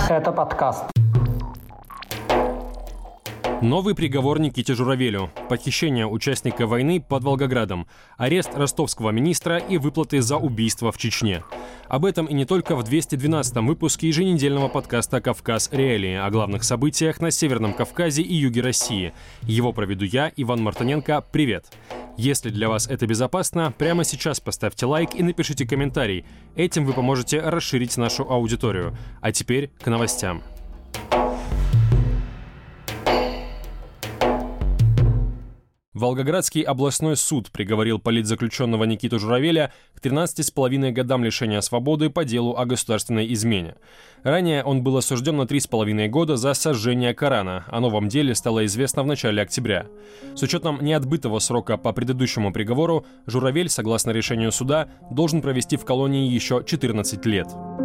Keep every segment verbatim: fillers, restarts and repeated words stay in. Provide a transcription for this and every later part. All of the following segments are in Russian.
Это подкаст. Новый приговор Никите Журавелю. Похищение участника войны под Волгоградом. Арест ростовского министра и выплаты за убийство в Чечне. Об этом и не только в двести двенадцатом выпуске еженедельного подкаста «Кавказ. Реалии» о главных событиях на Северном Кавказе и юге России. Его проведу я, Иван Мартыненко. Привет! Если для вас это безопасно, прямо сейчас поставьте лайк и напишите комментарий. Этим вы поможете расширить нашу аудиторию. А теперь к новостям. Волгоградский областной суд приговорил политзаключенного Никиту Журавеля к тринадцати с половиной годам лишения свободы по делу о государственной измене. Ранее он был осужден на три с половиной года за сожжение Корана. О новом деле стало известно в начале октября. С учетом неотбытого срока по предыдущему приговору, Журавель, согласно решению суда, должен провести в колонии еще четырнадцать лет.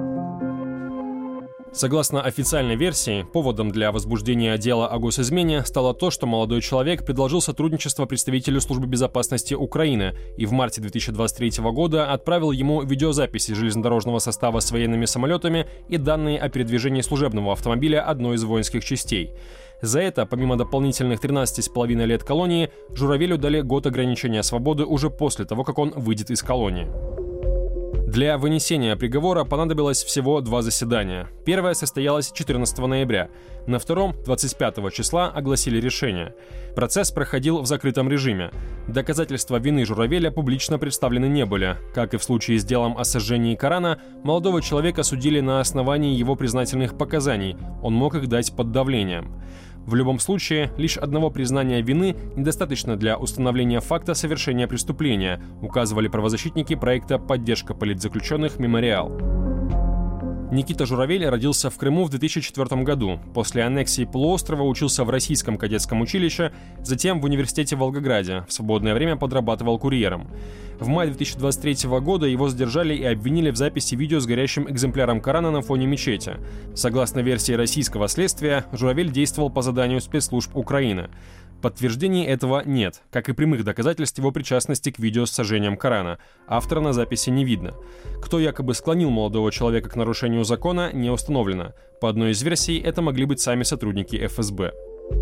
Согласно официальной версии, поводом для возбуждения дела о госизмене стало то, что молодой человек предложил сотрудничество представителю Службы безопасности Украины и в марте две тысячи двадцать третьего года отправил ему видеозаписи железнодорожного состава с военными самолетами и данные о передвижении служебного автомобиля одной из воинских частей. За это, помимо дополнительных тринадцати с половиной лет колонии, Журавелю дали год ограничения свободы уже после того, как он выйдет из колонии. Для вынесения приговора понадобилось всего два заседания. Первое состоялось четырнадцатого ноября. На втором, двадцать пятого числа, огласили решение. Процесс проходил в закрытом режиме. Доказательства вины Журавеля публично представлены не были. Как и в случае с делом о сожжении Корана, молодого человека судили на основании его признательных показаний. Он мог их дать под давлением. В любом случае, лишь одного признания вины недостаточно для установления факта совершения преступления, указывали правозащитники проекта «Поддержка политзаключенных. Мемориал». Никита Журавель родился в Крыму в две тысячи четвёртом году. После аннексии полуострова учился в Российском кадетском училище, затем в университете в Волгограде. В свободное время подрабатывал курьером. В мае две тысячи двадцать третьего года его задержали и обвинили в записи видео с горящим экземпляром Корана на фоне мечети. Согласно версии российского следствия, Журавель действовал по заданию спецслужб Украины. Подтверждений этого нет, как и прямых доказательств его причастности к видео с сожжением Корана. Автора на записи не видно. Кто якобы склонил молодого человека к нарушению закона, не установлено. По одной из версий, это могли быть сами сотрудники эф эс бэ.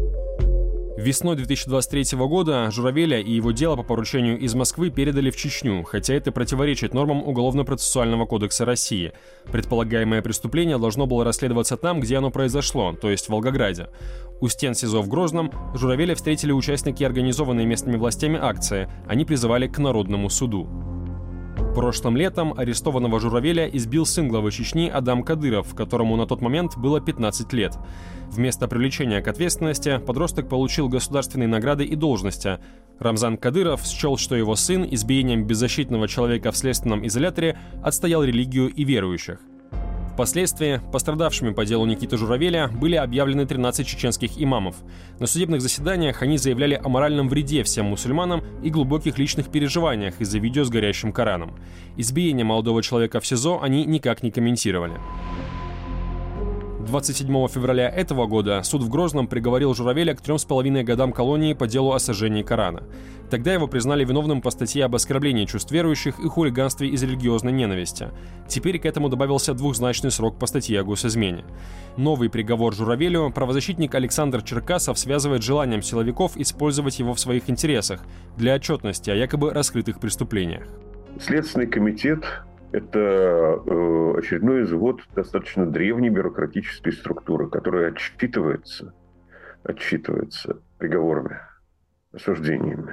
Весной две тысячи двадцать третьего года Журавеля и его дело по поручению из Москвы передали в Чечню, хотя это противоречит нормам Уголовно-процессуального кодекса России. Предполагаемое преступление должно было расследоваться там, где оно произошло, то есть в Волгограде. У стен СИЗО в Грозном Журавеля встретили участники организованной местными властями акции. Они призывали к народному суду. Прошлым летом арестованного Журавеля избил сын главы Чечни Адам Кадыров, которому на тот момент было пятнадцать лет. Вместо привлечения к ответственности подросток получил государственные награды и должности. Рамзан Кадыров счел, что его сын избиением беззащитного человека в следственном изоляторе отстоял религию и верующих. Впоследствии пострадавшими по делу Никиты Журавеля были объявлены тринадцать чеченских имамов. На судебных заседаниях они заявляли о моральном вреде всем мусульманам и глубоких личных переживаниях из-за видео с горящим Кораном. Избиение молодого человека в СИЗО они никак не комментировали. двадцать седьмого февраля этого года суд в Грозном приговорил Журавеля к трем с половиной годам колонии по делу о сожжении Корана. Тогда его признали виновным по статье об оскорблении чувств верующих и хулиганстве из религиозной ненависти. Теперь к этому добавился двухзначный срок по статье о госизмене. Новый приговор Журавелю правозащитник Александр Черкасов связывает с желанием силовиков использовать его в своих интересах для отчетности о якобы раскрытых преступлениях. Следственный комитет – это э, очередной извод достаточно древней бюрократической структуры, которая отчитывается, отчитывается приговорами, осуждениями.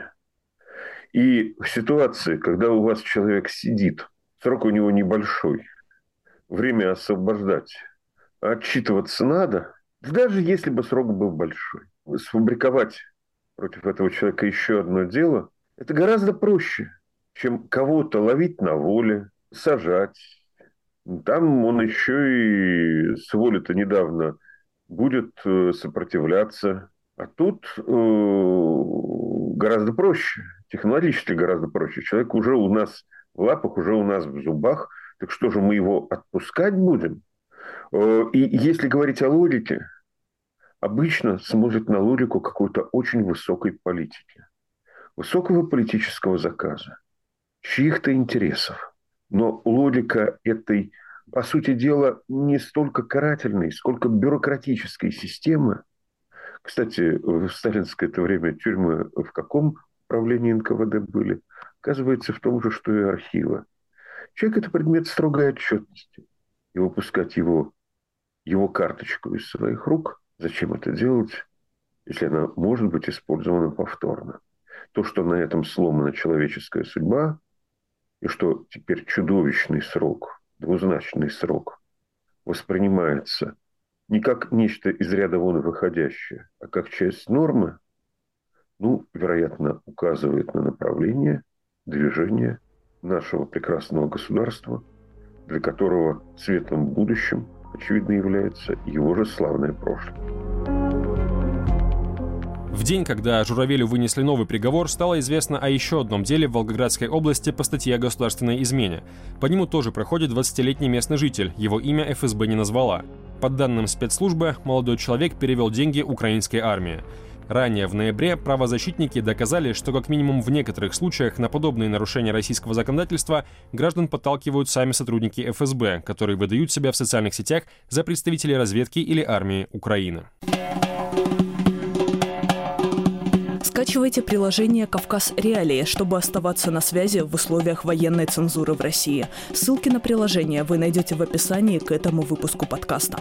И в ситуации, когда у вас человек сидит, срок у него небольшой, время освобождать, а отчитываться надо, даже если бы срок был большой. Сфабриковать против этого человека еще одно дело – это гораздо проще, чем кого-то ловить на воле, сажать. Там он еще и с воли-то недавно будет сопротивляться. А тут э, гораздо проще, технологически гораздо проще. Человек уже у нас в лапах, уже у нас в зубах. Так что же, мы его отпускать будем? Э, и если говорить о логике, обычно смотрят на логику какой-то очень высокой политики. Высокого политического заказа, чьих-то интересов. Но логика этой по сути дела, не столько карательной, сколько бюрократической системы. Кстати, в сталинское это время тюрьмы в каком управлении эн ка вэ дэ были? Оказывается, в том же, что и архивы. Человек – это предмет строгой отчетности. И выпускать его, его карточку из своих рук, зачем это делать, если она может быть использована повторно? То, что на этом сломана человеческая судьба, и что теперь чудовищный срок, двузначный срок, воспринимается не как нечто из ряда вон выходящее, а как часть нормы, ну, вероятно, указывает на направление движения нашего прекрасного государства, для которого светлым будущим, очевидно, является его же славное прошлое. В день, когда Журавелю вынесли новый приговор, стало известно о еще одном деле в Волгоградской области по статье о государственной измене. По нему тоже проходит двадцатилетний местный житель, его имя эф эс бэ не назвала. По данным спецслужбы, молодой человек перевел деньги украинской армии. Ранее, в ноябре, правозащитники доказали, что как минимум в некоторых случаях на подобные нарушения российского законодательства граждан подталкивают сами сотрудники эф эс бэ, которые выдают себя в социальных сетях за представителей разведки или армии Украины. Скачивайте приложение «Кавказ Реалии», чтобы оставаться на связи в условиях военной цензуры в России. Ссылки на приложение вы найдете в описании к этому выпуску подкаста.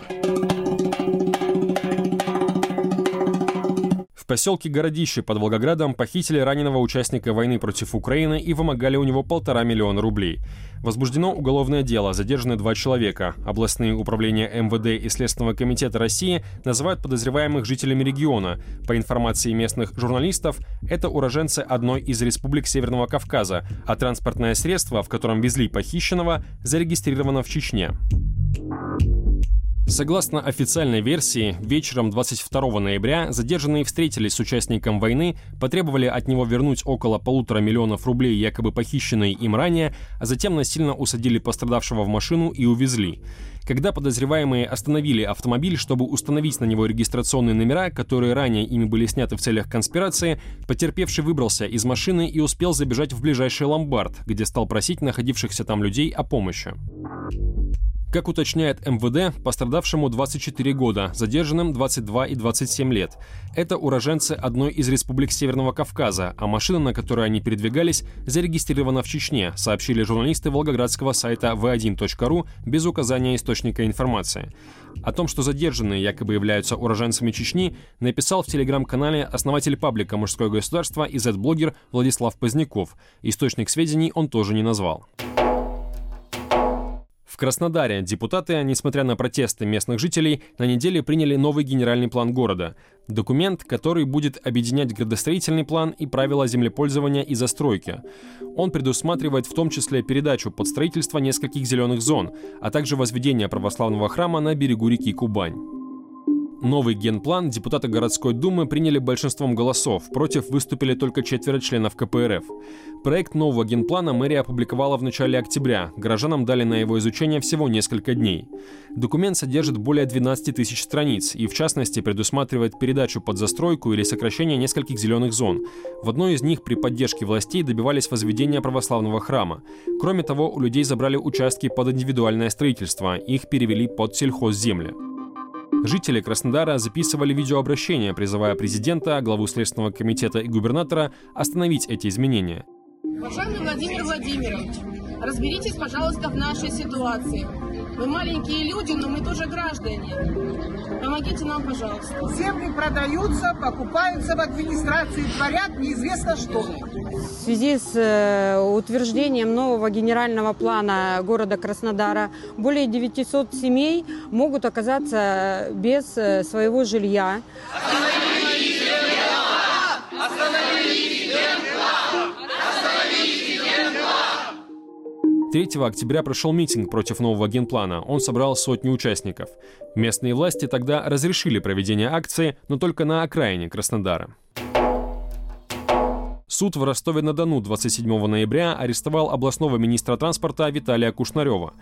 В поселке Городище под Волгоградом похитили раненого участника войны против Украины и вымогали у него полтора миллиона рублей. Возбуждено уголовное дело, задержаны два человека. Областные управления эм вэ дэ и Следственного комитета России называют подозреваемых жителями региона. По информации местных журналистов, это уроженцы одной из республик Северного Кавказа, а транспортное средство, в котором везли похищенного, зарегистрировано в Чечне. Согласно официальной версии, вечером двадцать второго ноября задержанные встретились с участником войны, потребовали от него вернуть около полутора миллионов рублей, якобы похищенные им ранее, а затем насильно усадили пострадавшего в машину и увезли. Когда подозреваемые остановили автомобиль, чтобы установить на него регистрационные номера, которые ранее ими были сняты в целях конспирации, потерпевший выбрался из машины и успел забежать в ближайший ломбард, где стал просить находившихся там людей о помощи. Как уточняет эм вэ дэ, пострадавшему двадцать четыре года, задержанным двадцать два и двадцать семь лет. Это уроженцы одной из республик Северного Кавказа, а машина, на которой они передвигались, зарегистрирована в Чечне, сообщили журналисты волгоградского сайта вэ один точка ру без указания источника информации. О том, что задержанные якобы являются уроженцами Чечни, написал в телеграм-канале основатель паблика «Мужское государство» и зет-блогер Владислав Поздняков. Источник сведений он тоже не назвал. В Краснодаре депутаты, несмотря на протесты местных жителей, на неделе приняли новый генеральный план города. Документ, который будет объединять градостроительный план и правила землепользования и застройки. Он предусматривает в том числе передачу под строительство нескольких зеленых зон, а также возведение православного храма на берегу реки Кубань. Новый генплан депутаты городской думы приняли большинством голосов, против выступили только четверо членов ка пэ эр эф. Проект нового генплана мэрия опубликовала в начале октября, горожанам дали на его изучение всего несколько дней. Документ содержит более двенадцати тысяч страниц и, в частности, предусматривает передачу под застройку или сокращение нескольких зеленых зон. В одной из них при поддержке властей добивались возведения православного храма. Кроме того, у людей забрали участки под индивидуальное строительство, их перевели под сельхозземли. Жители Краснодара записывали видеообращение, призывая президента, главу Следственного комитета и губернатора остановить эти изменения. Уважаемый Владимир Владимирович, разберитесь, пожалуйста, в нашей ситуации. Мы маленькие люди, но мы тоже граждане. Помогите нам, пожалуйста. Земли продаются, покупаются в администрации, творят неизвестно что. В связи с утверждением нового генерального плана города Краснодара более девятисот семей могут оказаться без своего жилья. Остановите генплан! Остановите генплан! Остановите генплан! третьего октября прошел митинг против нового генплана. Он собрал сотни участников. Местные власти тогда разрешили проведение акции, но только на окраине Краснодара. Суд в Ростове-на-Дону двадцать седьмого ноября арестовал областного министра транспорта Виталия Кушнарева.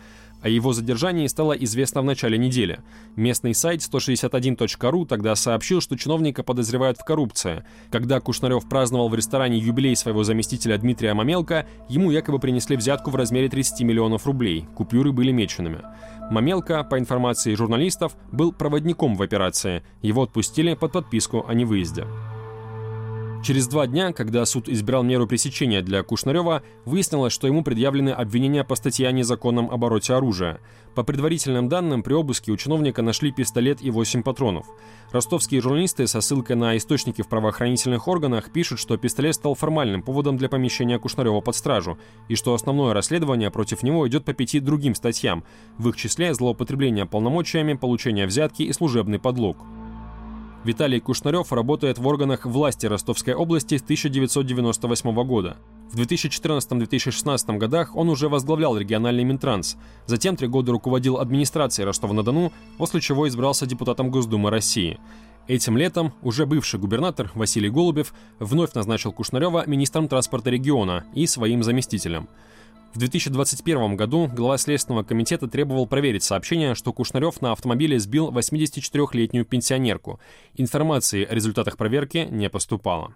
О его задержании стало известно в начале недели. Местный сайт сто шестьдесят один точка ру тогда сообщил, что чиновника подозревают в коррупции. Когда Кушнарев праздновал в ресторане юбилей своего заместителя Дмитрия Мамелко, ему якобы принесли взятку в размере тридцати миллионов рублей. Купюры были меченными. Мамелко, по информации журналистов, был проводником в операции. Его отпустили под подписку о невыезде. Через два дня, когда суд избирал меру пресечения для Кушнарева, выяснилось, что ему предъявлены обвинения по статье о незаконном обороте оружия. По предварительным данным, при обыске у чиновника нашли пистолет и восемь патронов. Ростовские журналисты со ссылкой на источники в правоохранительных органах пишут, что пистолет стал формальным поводом для помещения Кушнарева под стражу, и что основное расследование против него идет по пяти другим статьям, в их числе злоупотребление полномочиями, получение взятки и служебный подлог. Виталий Кушнарев работает в органах власти Ростовской области с тысяча девятьсот девяносто восьмого года. В две тысячи четырнадцатом — две тысячи шестнадцатом годах он уже возглавлял региональный Минтранс. Затем три года руководил администрацией Ростова-на-Дону, после чего избрался депутатом Госдумы России. Этим летом уже бывший губернатор Василий Голубев вновь назначил Кушнарева министром транспорта региона и своим заместителем. В две тысячи двадцать первом году глава Следственного комитета требовал проверить сообщение, что Кушнарев на автомобиле сбил восьмидесятичетырёхлетнюю пенсионерку. Информации о результатах проверки не поступало.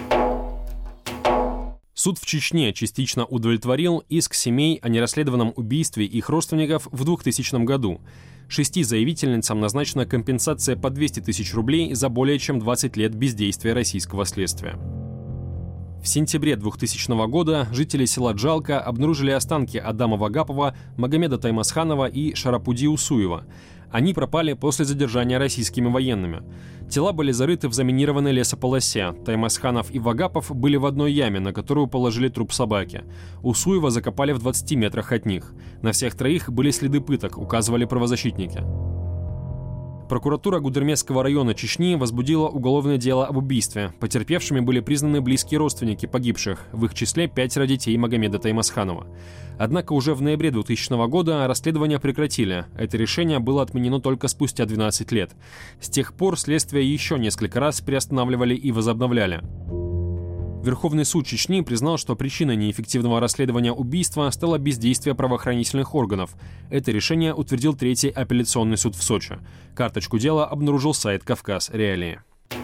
Суд в Чечне частично удовлетворил иск семей о нерасследованном убийстве их родственников в двухтысячном году. Шести заявительницам назначена компенсация по двести тысяч рублей за более чем двадцать лет бездействия российского следствия. В сентябре двухтысячного года жители села Джалка обнаружили останки Адама Вагапова, Магомеда Таймасханова и Шарапуди Усуева. Они пропали после задержания российскими военными. Тела были зарыты в заминированной лесополосе. Таймасханов и Вагапов были в одной яме, на которую положили труп собаки. Усуева закопали в двадцати метрах от них. На всех троих были следы пыток, указывали правозащитники. Прокуратура Гудермесского района Чечни возбудила уголовное дело об убийстве. Потерпевшими были признаны близкие родственники погибших, в их числе пятеро детей Магомеда Таймасханова. Однако уже в ноябре двухтысячного года расследование прекратили. Это решение было отменено только спустя двенадцать лет. С тех пор следствие еще несколько раз приостанавливали и возобновляли. Верховный суд Чечни признал, что причиной неэффективного расследования убийства стало бездействие правоохранительных органов. Это решение утвердил Третий апелляционный суд в Сочи. Карточку дела обнаружил сайт «Кавказ Реалии».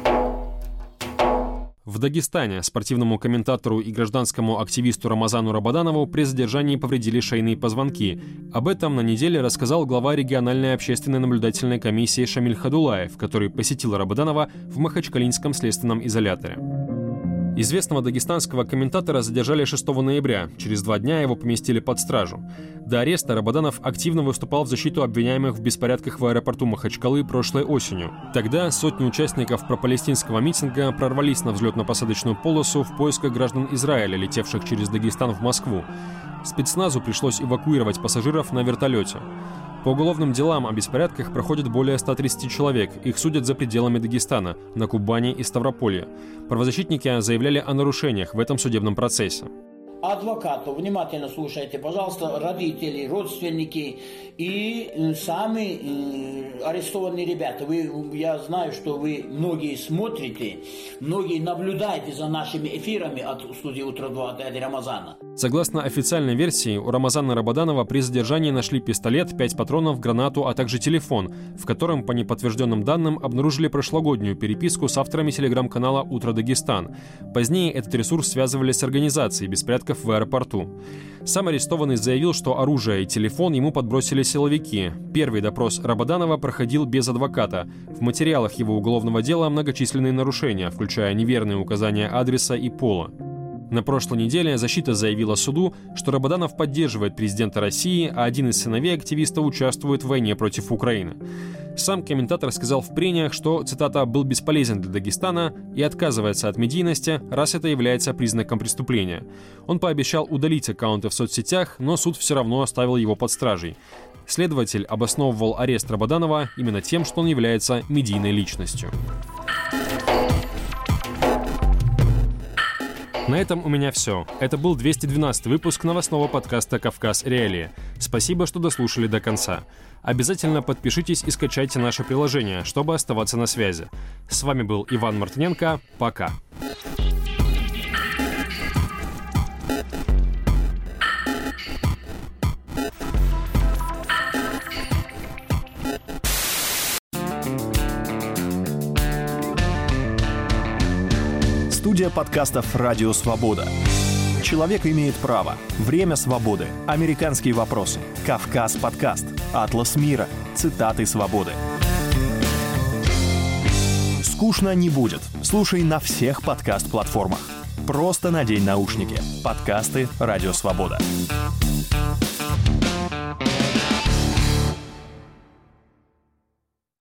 В Дагестане спортивному комментатору и гражданскому активисту Рамазану Рабаданову при задержании повредили шейные позвонки. Об этом на неделе рассказал глава региональной общественной наблюдательной комиссии Шамиль Хадулаев, который посетил Рабаданова в Махачкалинском следственном изоляторе. Известного дагестанского комментатора задержали шестого ноября. Через два дня его поместили под стражу. До ареста Рабаданов активно выступал в защиту обвиняемых в беспорядках в аэропорту Махачкалы прошлой осенью. Тогда сотни участников пропалестинского митинга прорвались на взлетно-посадочную полосу в поисках граждан Израиля, летевших через Дагестан в Москву. Спецназу пришлось эвакуировать пассажиров на вертолете. По уголовным делам о беспорядках проходит более ста тридцати человек. Их судят за пределами Дагестана, на Кубани и Ставрополье. Правозащитники заявляли о нарушениях в этом судебном процессе. Адвокату внимательно слушайте, пожалуйста, родители, родственники и сами арестованные ребята. Вы, я знаю, что вы многие смотрите, многие наблюдаете за нашими эфирами от студии «Утро-два» от дяди Рамазана. Согласно официальной версии, у Рамазана Рабаданова при задержании нашли пистолет, пять патронов, гранату, а также телефон, в котором, по неподтвержденным данным, обнаружили прошлогоднюю переписку с авторами телеграм-канала «Утро Дагестан». Позднее этот ресурс связывали с организацией беспорядков в аэропорту. Сам арестованный заявил, что оружие и телефон ему подбросили силовики. Первый допрос Рабаданова проходил без адвоката. В материалах его уголовного дела многочисленные нарушения, включая неверные указания адреса и пола. На прошлой неделе защита заявила суду, что Рабаданов поддерживает президента России, а один из сыновей активиста участвует в войне против Украины. Сам комментатор сказал в прениях, что, цитата, «был бесполезен для Дагестана и отказывается от медийности, раз это является признаком преступления». Он пообещал удалить аккаунты в соцсетях, но суд все равно оставил его под стражей. Следователь обосновывал арест Рабаданова именно тем, что он является медийной личностью. На этом у меня все. Это был двести двенадцатый выпуск новостного подкаста «Кавказ Реалии». Спасибо, что дослушали до конца. Обязательно подпишитесь и скачайте наше приложение, чтобы оставаться на связи. С вами был Иван Мартыненко. Пока. Студия подкастов «Радио Свобода». Человек имеет право. Время свободы. Американские вопросы. Кавказ подкаст. Атлас мира. Цитаты свободы. Скучно не будет. Слушай на всех подкаст-платформах. Просто надень наушники. Подкасты «Радио Свобода».